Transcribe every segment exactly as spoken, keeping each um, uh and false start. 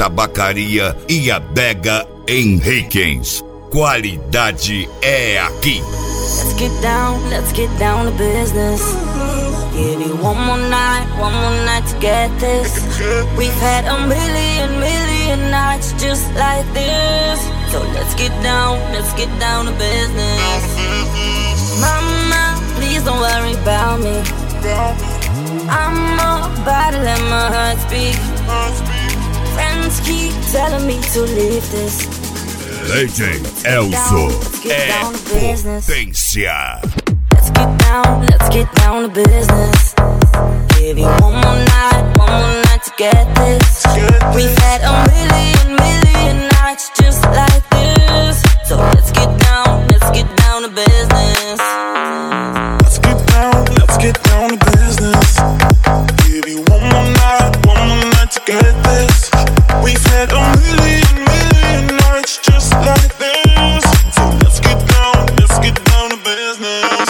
Tabacaria e Adega Henriquens. Qualidade é aqui. Let's get down, let's get down to business. Give you one more night, one more night to get this. We've had a million, million nights just like this. So let's get down, let's get down to business. Mama, please don't worry about me. I'm about to let my heart speak. Friends keep telling me to leave this. D J Elzo é potência. Let's get down, let's get down to business. Give you one more night, one more night to get this. We've had a million, million nights just like this. So let's get down, let's get down to business. Let's get down, let's get down to business. Give you one more night, one more night to get this. We've had a million, million nights just like this. So let's get down, let's get down to business.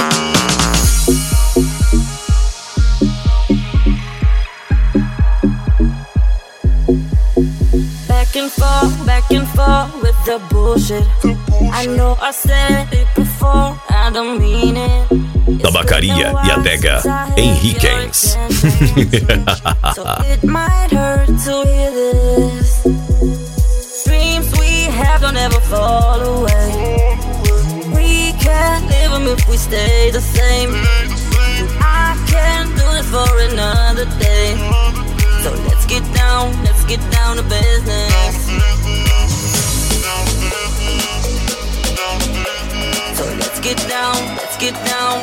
Back and forth, back and forth with the bullshit. I know I said it before, I don't mean it. Tabacaria e Adega Henriquens. So it might hurt to hear this. Dreams we have don't ever fall away. We can't live them if we stay the same. I can't do it for another day. So let's get down, let's get down to business. So let's get down, let's get down.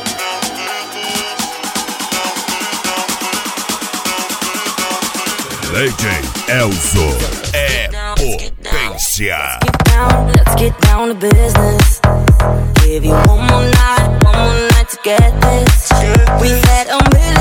D J Elzo é potência. Let's get down, let's get down to business. Give you one more night, one more night to get this. We've had a million